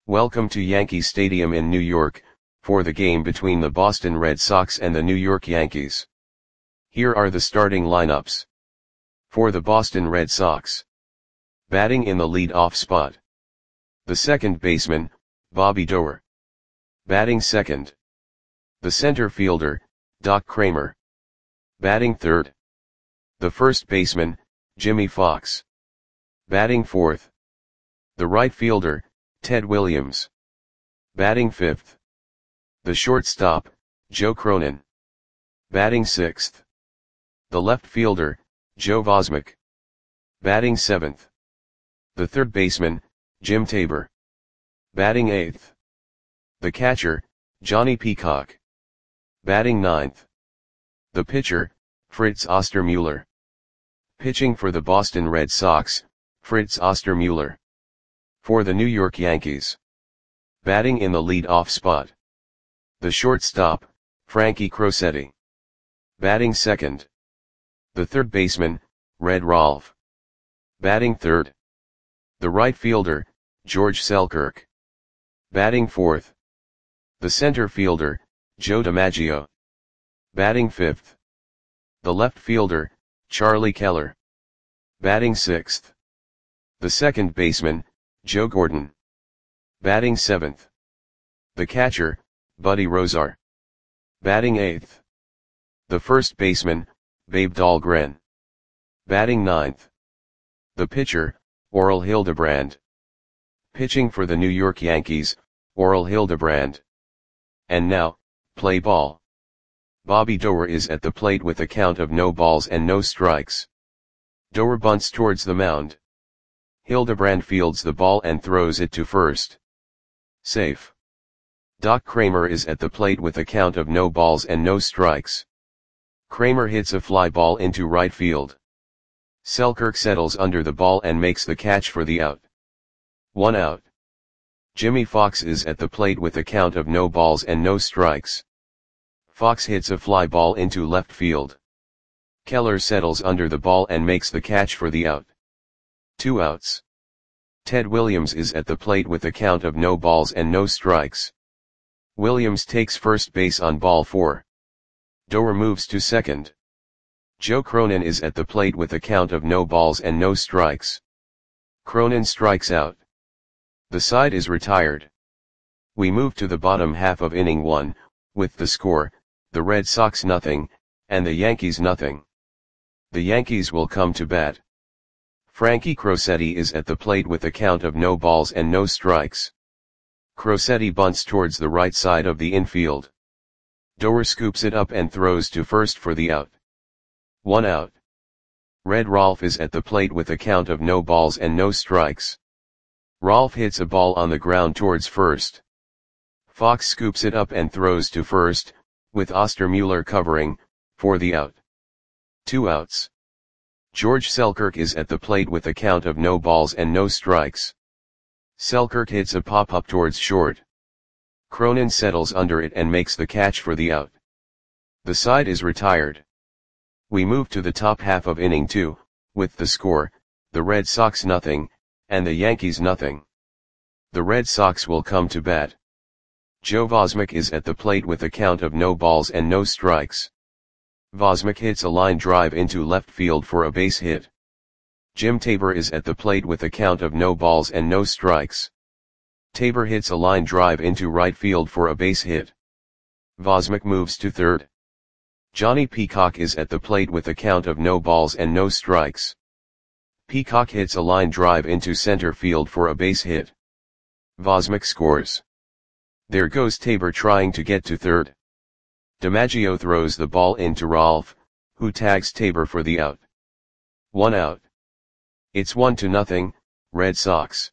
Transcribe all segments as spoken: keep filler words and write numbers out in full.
Welcome to Yankee Stadium in New York, for the game between the Boston Red Sox and the New York Yankees. Here are the starting lineups. For the Boston Red Sox. Batting in the lead-off spot. The second baseman, Bobby Doerr. Batting second. The center fielder, Doc Cramer. Batting third. The first baseman, Jimmie Foxx. Batting fourth. The right fielder, Ted Williams. Batting fifth. The shortstop, Joe Cronin. Batting sixth. The left fielder, Joe Vosmek. Batting seventh. The third baseman, Jim Tabor. Batting eighth. The catcher, Johnny Peacock. Batting ninth. The pitcher, Fritz Ostermuller. Pitching for the Boston Red Sox, Fritz Ostermuller. For the New York Yankees. Batting in the lead-off spot. The shortstop, Frankie Crosetti. Batting second. The third baseman, Red Rolfe. Batting third. The right fielder, George Selkirk. Batting fourth. The center fielder, Joe DiMaggio. Batting fifth. The left fielder, Charlie Keller. Batting sixth. The second baseman, Joe Gordon. Batting seventh. The catcher, Buddy Rozar. Batting eighth. The first baseman, Babe Dahlgren. Batting ninth. The pitcher, Orel Hildebrand. Pitching for the New York Yankees, Orel Hildebrand. And now, play ball. Bobby Doerr is at the plate with a count of no balls and no strikes. Doerr bunts towards the mound. Hildebrand fields the ball and throws it to first. Safe. Doc Cramer is at the plate with a count of no balls and no strikes. Cramer hits a fly ball into right field. Selkirk settles under the ball and makes the catch for the out. One out. Jimmie Foxx is at the plate with a count of no balls and no strikes. Foxx hits a fly ball into left field. Keller settles under the ball and makes the catch for the out. Two outs. Ted Williams is at the plate with a count of no balls and no strikes. Williams takes first base on ball four. Doerr moves to second. Joe Cronin is at the plate with a count of no balls and no strikes. Cronin strikes out. The side is retired. We move to the bottom half of inning one, with the score, the Red Sox nothing, and the Yankees nothing. The Yankees will come to bat. Frankie Crosetti is at the plate with a count of no balls and no strikes. Crosetti bunts towards the right side of the infield. Doerr scoops it up and throws to first for the out. One out. Red Rolfe is at the plate with a count of no balls and no strikes. Rolfe hits a ball on the ground towards first. Foxx scoops it up and throws to first, with Ostermuller covering, for the out. Two outs. George Selkirk is at the plate with a count of no balls and no strikes. Selkirk hits a pop-up towards short. Cronin settles under it and makes the catch for the out. The side is retired. We move to the top half of inning two, with the score, the Red Sox nothing, and the Yankees nothing. The Red Sox will come to bat. Joe Vosmek is at the plate with a count of no balls and no strikes. Vosmek hits a line drive into left field for a base hit. Jim Tabor is at the plate with a count of no balls and no strikes. Tabor hits a line drive into right field for a base hit. Vosmek moves to third. Johnny Peacock is at the plate with a count of no balls and no strikes. Peacock hits a line drive into center field for a base hit. Vosmek scores. There goes Tabor trying to get to third. DiMaggio throws the ball into Rolfe, who tags Tabor for the out. One out. It's one to nothing, Red Sox.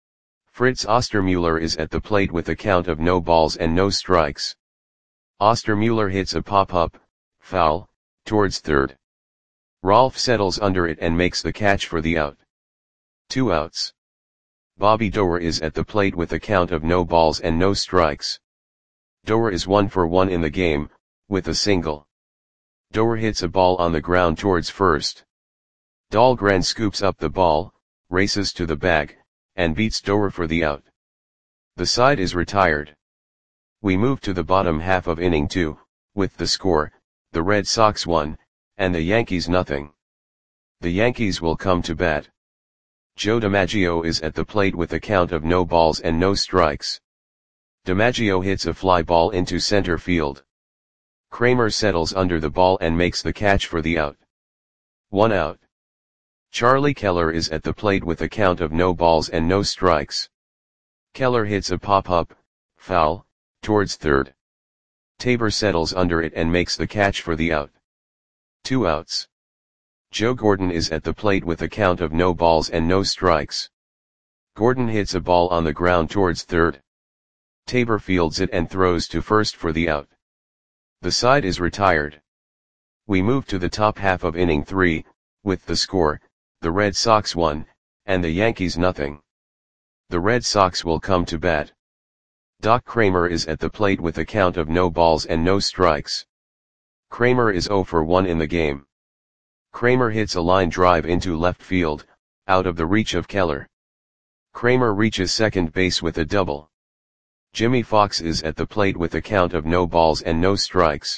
Fritz Ostermuller is at the plate with a count of no balls and no strikes. Ostermuller hits a pop-up, foul, towards third. Rolfe settles under it and makes the catch for the out. Two outs. Bobby Doerr is at the plate with a count of no balls and no strikes. Doerr is one for one in the game, with a single. Doerr hits a ball on the ground towards first. Dahlgren scoops up the ball, races to the bag, and beats Doerr for the out. The side is retired. We move to the bottom half of inning two, with the score, the Red Sox one, and the Yankees nothing. The Yankees will come to bat. Joe DiMaggio is at the plate with a count of no balls and no strikes. DiMaggio hits a fly ball into center field. Kramer settles under the ball and makes the catch for the out. One out. Charlie Keller is at the plate with a count of no balls and no strikes. Keller hits a pop-up, foul, towards third. Tabor settles under it and makes the catch for the out. Two outs. Joe Gordon is at the plate with a count of no balls and no strikes. Gordon hits a ball on the ground towards third. Tabor fields it and throws to first for the out. The side is retired. We move to the top half of inning three, with the score, the Red Sox one, and the Yankees nothing. The Red Sox will come to bat. Doc Kramer is at the plate with a count of no balls and no strikes. Kramer is oh for one in the game. Kramer hits a line drive into left field, out of the reach of Keller. Kramer reaches second base with a double. Jimmy Fox is at the plate with a count of no balls and no strikes.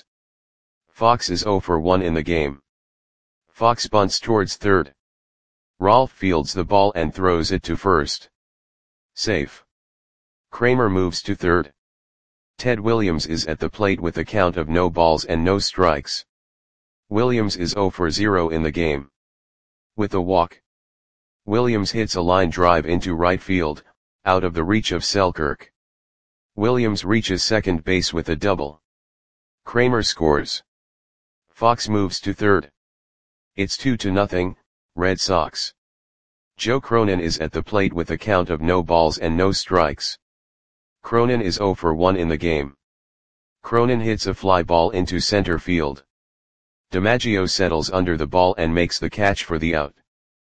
Fox is oh for one in the game. Fox bunts towards third. Rolfe fields the ball and throws it to first. Safe. Kramer moves to third. Ted Williams is at the plate with a count of no balls and no strikes. Williams is oh for zero in the game. With a walk. Williams hits a line drive into right field, out of the reach of Selkirk. Williams reaches second base with a double. Kramer scores. Fox moves to third. It's two to nothing, Red Sox. Joe Cronin is at the plate with a count of no balls and no strikes. Cronin is oh for one in the game. Cronin hits a fly ball into center field. DiMaggio settles under the ball and makes the catch for the out.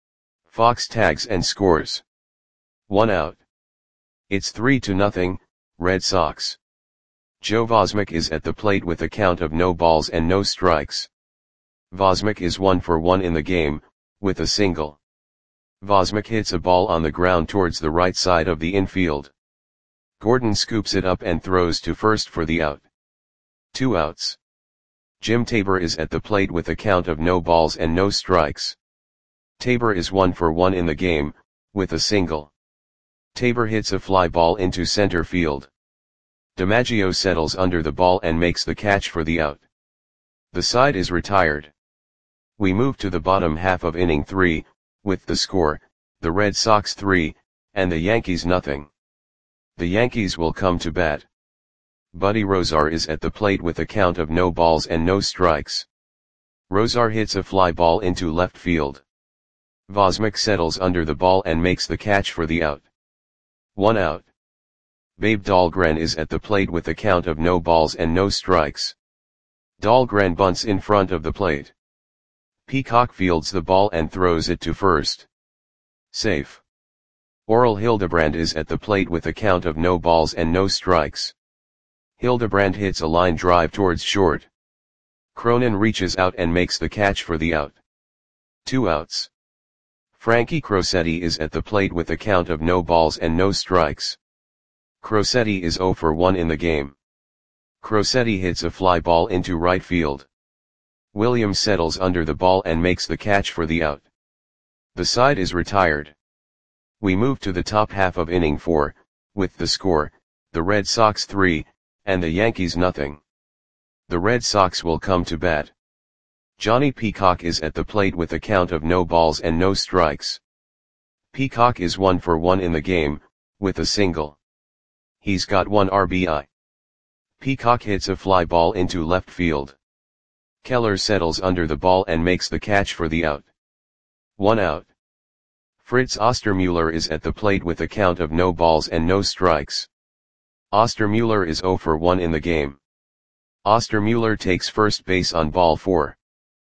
Fox tags and scores. One out. It's three to nothing, Red Sox. Joe Vosmek is at the plate with a count of no balls and no strikes. Vosmek is one for one in the game, with a single. Vosmek hits a ball on the ground towards the right side of the infield. Gordon scoops it up and throws to first for the out. Two outs. Jim Tabor is at the plate with a count of no balls and no strikes. Tabor is one for one in the game, with a single. Tabor hits a fly ball into center field. DiMaggio settles under the ball and makes the catch for the out. The side is retired. We move to the bottom half of inning three, with the score, the Red Sox three, and the Yankees nothing. The Yankees will come to bat. Buddy Rozar is at the plate with a count of no balls and no strikes. Rozar hits a fly ball into left field. Vosmek settles under the ball and makes the catch for the out. One out. Babe Dahlgren is at the plate with a count of no balls and no strikes. Dahlgren bunts in front of the plate. Peacock fields the ball and throws it to first. Safe. Oral Hildebrand is at the plate with a count of no balls and no strikes. Hildebrand hits a line drive towards short. Cronin reaches out and makes the catch for the out. Two outs. Frankie Crosetti is at the plate with a count of no balls and no strikes. Crosetti is oh for one in the game. Crosetti hits a fly ball into right field. Williams settles under the ball and makes the catch for the out. The side is retired. We move to the top half of inning four, with the score, the Red Sox three, and the Yankees nothing. The Red Sox will come to bat. Johnny Peacock is at the plate with a count of no balls and no strikes. Peacock is one for one in the game, with a single. He's got one R B I. Peacock hits a fly ball into left field. Keller settles under the ball and makes the catch for the out. One out. Fritz Ostermuller is at the plate with a count of no balls and no strikes. Ostermuller is oh for one in the game. Ostermuller takes first base on ball four.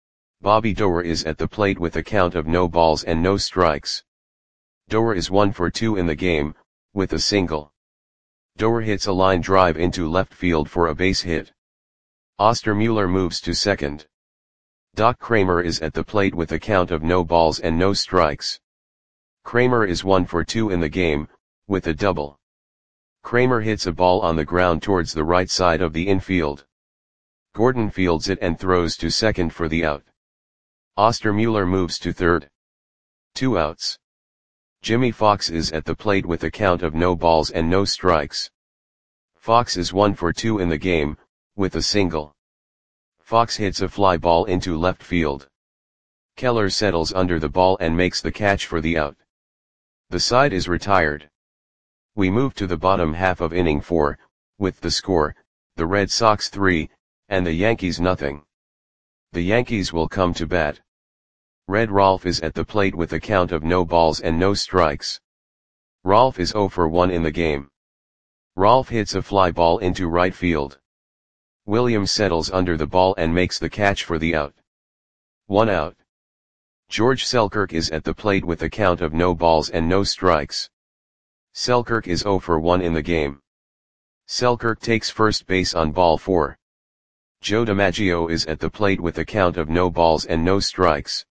Bobby Doerr is at the plate with a count of no balls and no strikes. Doerr is one for two in the game, with a single. Doerr hits a line drive into left field for a base hit. Ostermuller moves to second. Doc Kramer is at the plate with a count of no balls and no strikes. Kramer is one for two in the game, with a double. Kramer hits a ball on the ground towards the right side of the infield. Gordon fields it and throws to second for the out. Ostermuller moves to third. Two outs. Jimmy Fox is at the plate with a count of no balls and no strikes. Fox is one for two in the game, with a single. Fox hits a fly ball into left field. Keller settles under the ball and makes the catch for the out. The side is retired. We move to the bottom half of inning four, with the score, the Red Sox three, and the Yankees nothing. The Yankees will come to bat. Red Rolf is at the plate with a count of no balls and no strikes. Rolf is oh for one in the game. Rolf hits a fly ball into right field. Williams settles under the ball and makes the catch for the out. One out. George Selkirk is at the plate with a count of no balls and no strikes. Selkirk is oh for one in the game. Selkirk takes first base on ball four. Joe DiMaggio is at the plate with a count of no balls and no strikes.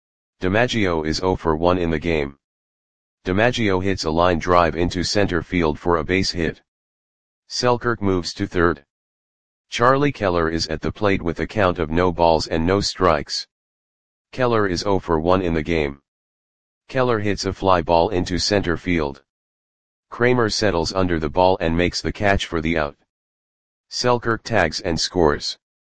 DiMaggio is oh for one in the game. DiMaggio hits a line drive into center field for a base hit. Selkirk moves to third. Charlie Keller is at the plate with a count of no balls and no strikes. Keller is oh for one in the game. Keller hits a fly ball into center field. Kramer settles under the ball and makes the catch for the out. Selkirk tags and scores.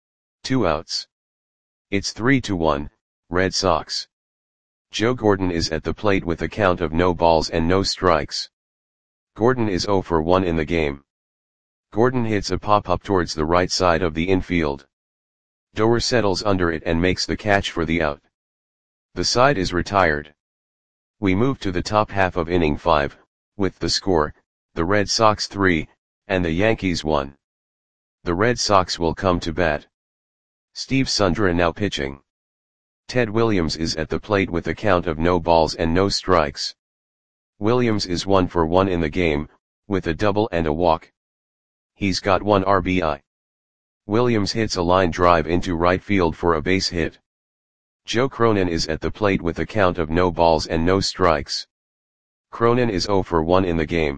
Two outs. It's three to one, Red Sox. Joe Gordon is at the plate with a count of no balls and no strikes. Gordon is oh for one in the game. Gordon hits a pop-up towards the right side of the infield. Doer settles under it and makes the catch for the out. The side is retired. We move to the top half of inning five, with the score, the Red Sox three, and the Yankees one. The Red Sox will come to bat. Steve Sundra now pitching. Ted Williams is at the plate with a count of no balls and no strikes. Williams is one for one in the game, with a double and a walk. He's got one R B I. Williams hits a line drive into right field for a base hit. Joe Cronin is at the plate with a count of no balls and no strikes. Cronin is oh for one in the game.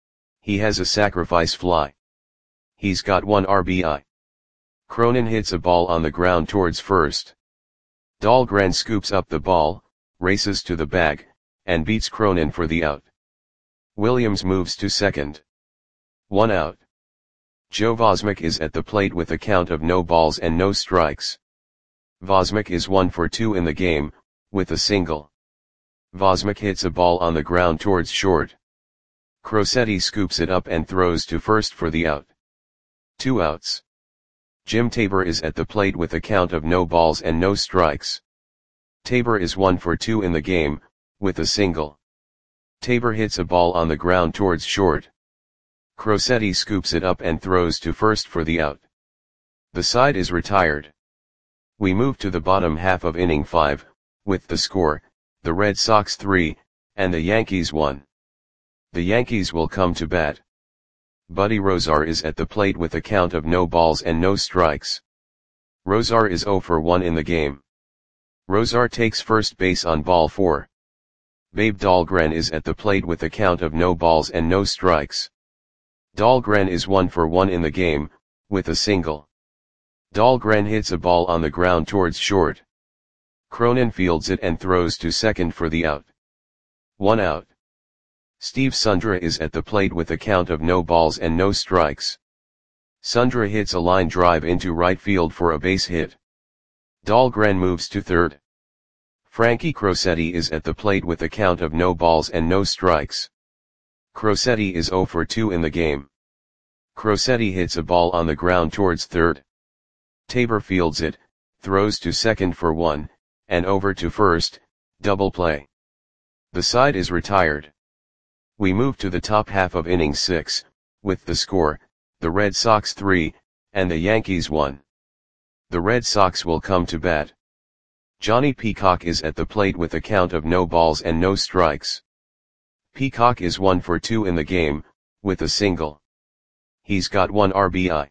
He has a sacrifice fly. He's got one R B I. Cronin hits a ball on the ground towards first. Dahlgren scoops up the ball, races to the bag, and beats Cronin for the out. Williams moves to second. One out. Joe Vosmick is at the plate with a count of no balls and no strikes. Vosmick is one for two in the game, with a single. Vosmick hits a ball on the ground towards short. Crosetti scoops it up and throws to first for the out. Two outs. Jim Tabor is at the plate with a count of no balls and no strikes. Tabor is one for two in the game, with a single. Tabor hits a ball on the ground towards short. Crosetti scoops it up and throws to first for the out. The side is retired. We move to the bottom half of inning five, with the score, the Red Sox three, and the Yankees one. The Yankees will come to bat. Buddy Rozar is at the plate with a count of no balls and no strikes. Rozar is oh for one in the game. Rozar takes first base on ball four. Babe Dahlgren is at the plate with a count of no balls and no strikes. Dahlgren is one for one in the game, with a single. Dahlgren hits a ball on the ground towards short. Cronin fields it and throws to second for the out. One out. Steve Sundra is at the plate with a count of no balls and no strikes. Sundra hits a line drive into right field for a base hit. Dahlgren moves to third. Frankie Crosetti is at the plate with a count of no balls and no strikes. Crosetti is oh for two in the game. Crosetti hits a ball on the ground towards third. Tabor fields it, throws to second for one, and over to first, double play. The side is retired. We move to the top half of inning six, with the score, the Red Sox three, and the Yankees one. The Red Sox will come to bat. Johnny Peacock is at the plate with a count of no balls and no strikes. Peacock is one for two in the game, with a single. He's got one R B I.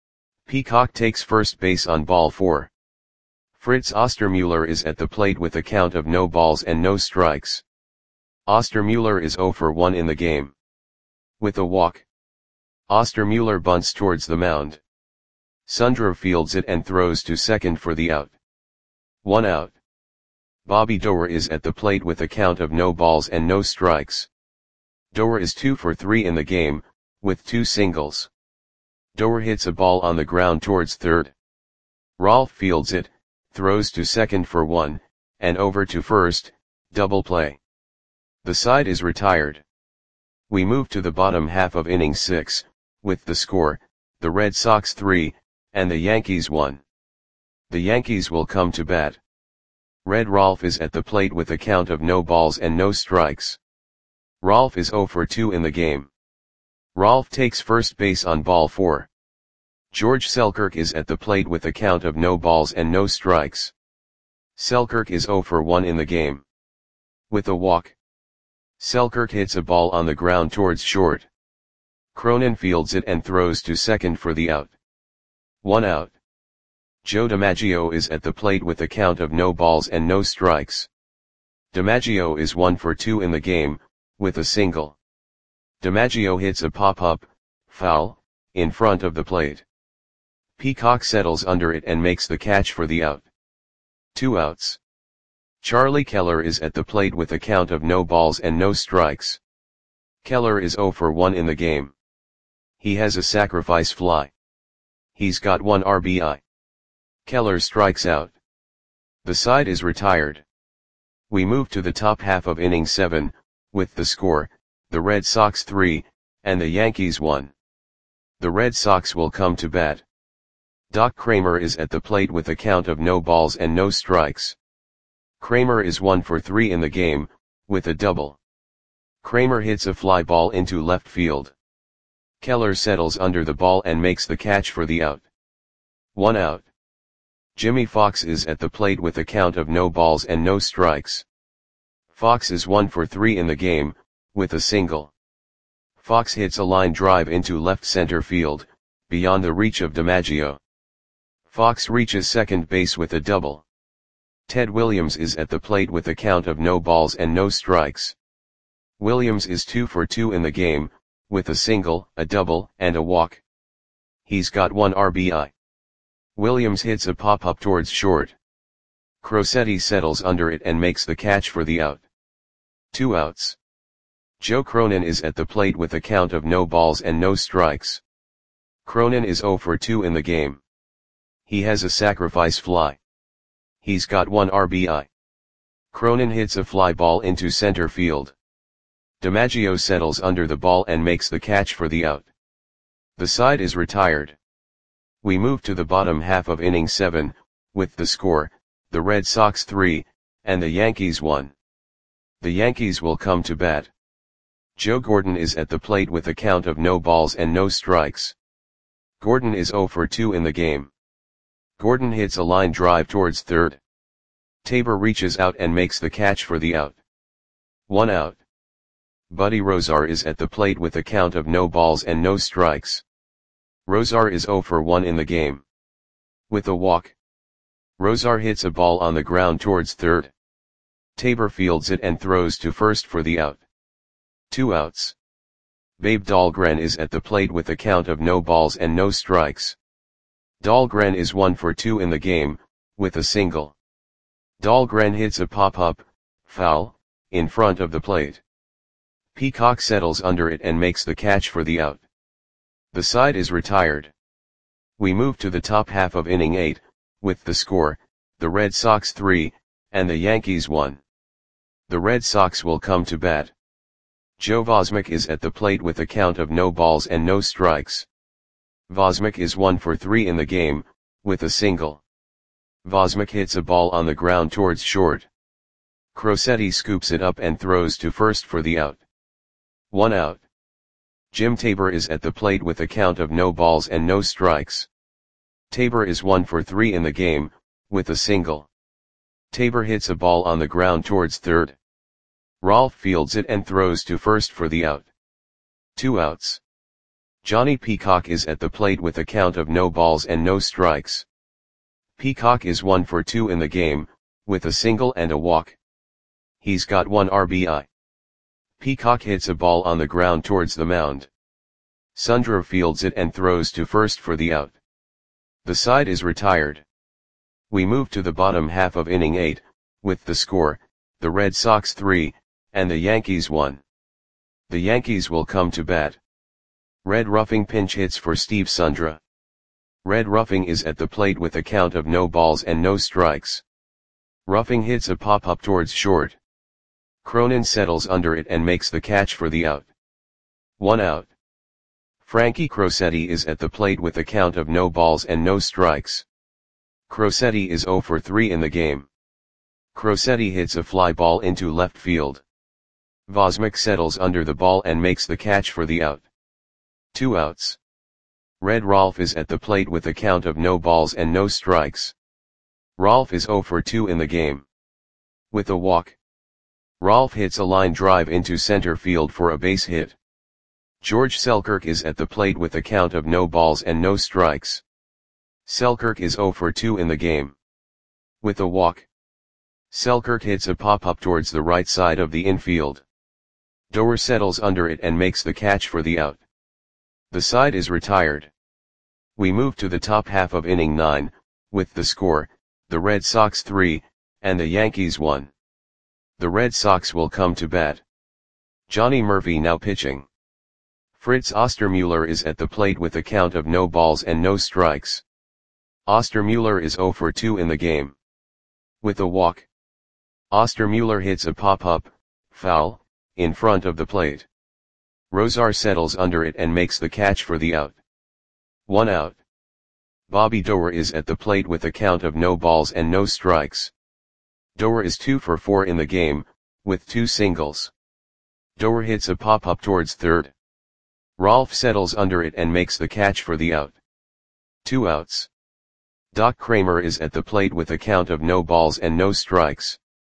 Peacock takes first base on ball four. Fritz Ostermuller is at the plate with a count of no balls and no strikes. Ostermuller is oh for one in the game. With a walk. Ostermuller bunts towards the mound. Sundrew fields it and throws to second for the out. One out. Bobby Doerr is at the plate with a count of no balls and no strikes. Doerr is two for three in the game, with two singles. Doerr hits a ball on the ground towards third. Rolfe fields it, throws to second for one, and over to first, double play. The side is retired. We move to the bottom half of inning six, with the score, the Red Sox three, and the Yankees one. The Yankees will come to bat. Red Rolfe is at the plate with a count of no balls and no strikes. Rolfe is oh for two in the game. Rolfe takes first base on ball four. George Selkirk is at the plate with a count of no balls and no strikes. Selkirk is oh for one in the game. With a walk. Selkirk hits a ball on the ground towards short. Cronin fields it and throws to second for the out. One out. Joe DiMaggio is at the plate with a count of no balls and no strikes. DiMaggio is one for two in the game, with a single. DiMaggio hits a pop-up, foul, in front of the plate. Peacock settles under it and makes the catch for the out. Two outs. Charlie Keller is at the plate with a count of no balls and no strikes. Keller is oh for one in the game. He has a sacrifice fly. He's got one R B I. Keller strikes out. The side is retired. We move to the top half of inning seven, with the score, the Red Sox three, and the Yankees one. The Red Sox will come to bat. Doc Kramer is at the plate with a count of no balls and no strikes. Kramer is one for three in the game, with a double. Kramer hits a fly ball into left field. Keller settles under the ball and makes the catch for the out. One out. Jimmy Fox is at the plate with a count of no balls and no strikes. Fox is one for three in the game, with a single. Fox hits a line drive into left center field, beyond the reach of DiMaggio. Fox reaches second base with a double. Ted Williams is at the plate with a count of no balls and no strikes. Williams is two for two in the game, with a single, a double, and a walk. He's got one R B I. Williams hits a pop-up towards short. Crosetti settles under it and makes the catch for the out. Two outs. Joe Cronin is at the plate with a count of no balls and no strikes. Cronin is oh for two in the game. He has a sacrifice fly. He's got one R B I. Cronin hits a fly ball into center field. DiMaggio settles under the ball and makes the catch for the out. The side is retired. We move to the bottom half of inning seven, with the score, the Red Sox three, and the Yankees one. The Yankees will come to bat. Joe Gordon is at the plate with a count of no balls and no strikes. Gordon is oh for two in the game. Gordon hits a line drive towards third. Tabor reaches out and makes the catch for the out. One out. Buddy Rozar is at the plate with a count of no balls and no strikes. Rozar is oh for one in the game. With a walk. Rozar hits a ball on the ground towards third. Tabor fields it and throws to first for the out. Two outs. Babe Dahlgren is at the plate with a count of no balls and no strikes. Dahlgren is one for two in the game, with a single. Dahlgren hits a pop-up, foul, in front of the plate. Peacock settles under it and makes the catch for the out. The side is retired. We move to the top half of inning eight, with the score, the Red Sox three, and the Yankees one. The Red Sox will come to bat. Joe Vosmick is at the plate with a count of no balls and no strikes. Vosmick is one for three in the game, with a single. Vosmick hits a ball on the ground towards short. Crosetti scoops it up and throws to first for the out. One out. Jim Tabor is at the plate with a count of no balls and no strikes. Tabor is one for three in the game, with a single. Tabor hits a ball on the ground towards third. Rolfe fields it and throws to first for the out. Two outs. Johnny Peacock is at the plate with a count of no balls and no strikes. Peacock is one for two in the game, with a single and a walk. He's got one R B I. Peacock hits a ball on the ground towards the mound. Sundra fields it and throws to first for the out. The side is retired. We move to the bottom half of inning eight, with the score, the Red Sox three, and the Yankees one. The Yankees will come to bat. Red Ruffing pinch hits for Steve Sundra. Red Ruffing is at the plate with a count of no balls and no strikes. Ruffing hits a pop-up towards short. Cronin settles under it and makes the catch for the out. One out. Frankie Crosetti is at the plate with a count of no balls and no strikes. Crosetti is oh for three in the game. Crosetti hits a fly ball into left field. Vosmik settles under the ball and makes the catch for the out. Two outs. Red Rolf is at the plate with a count of no balls and no strikes. Rolf is oh for two in the game. With a walk. Rolf hits a line drive into center field for a base hit. George Selkirk is at the plate with a count of no balls and no strikes. Selkirk is oh for two in the game. With a walk. Selkirk hits a pop-up towards the right side of the infield. Doer settles under it and makes the catch for the out. The side is retired. We move to the top half of inning nine, with the score, the Red Sox three, and the Yankees one. The Red Sox will come to bat. Johnny Murphy now pitching. Fritz Ostermuller is at the plate with a count of no balls and no strikes. Ostermuller is oh for two in the game. With a walk. Ostermuller hits a pop-up, foul, in front of the plate. Rosar settles under it and makes the catch for the out. One out. Bobby Doer is at the plate with a count of no balls and no strikes. Doer is two for four in the game, with two singles. Doer hits a pop-up towards third. Rolf settles under it and makes the catch for the out. Two outs. Doc Kramer is at the plate with a count of no balls and no strikes.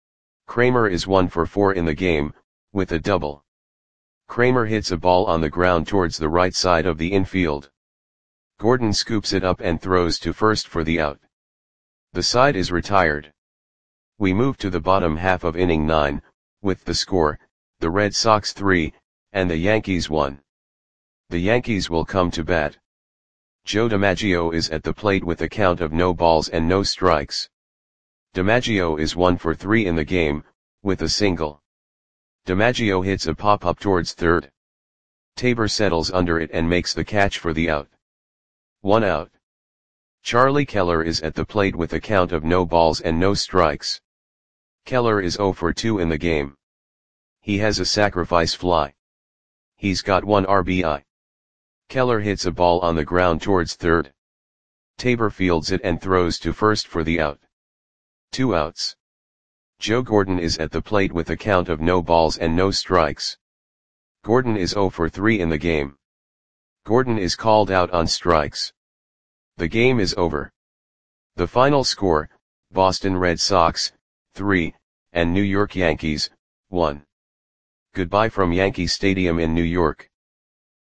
Kramer is one for four in the game, with a double. Kramer hits a ball on the ground towards the right side of the infield. Gordon scoops it up and throws to first for the out. The side is retired. We move to the bottom half of inning nine, with the score, the Red Sox three, and the Yankees one. The Yankees will come to bat. Joe DiMaggio is at the plate with a count of no balls and no strikes. DiMaggio is one for three in the game, with a single. DiMaggio hits a pop-up towards third. Tabor settles under it and makes the catch for the out. One out. Charlie Keller is at the plate with a count of no balls and no strikes. Keller is oh for two in the game. He has a sacrifice fly. He's got one R B I. Keller hits a ball on the ground towards third. Tabor fields it and throws to first for the out. Two outs. Joe Gordon is at the plate with a count of no balls and no strikes. Gordon is oh for three in the game. Gordon is called out on strikes. The game is over. The final score, Boston Red Sox, three, and New York Yankees, one. Goodbye from Yankee Stadium in New York.